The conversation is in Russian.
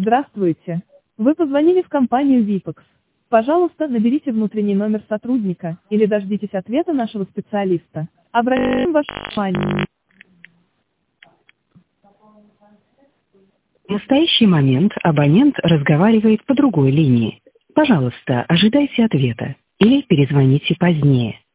Здравствуйте. Вы позвонили в компанию Vipex. Пожалуйста, наберите внутренний номер сотрудника или дождитесь ответа нашего специалиста. Обратим ваше внимание. В настоящий момент абонент разговаривает по другой линии. Пожалуйста, ожидайте ответа или перезвоните позднее.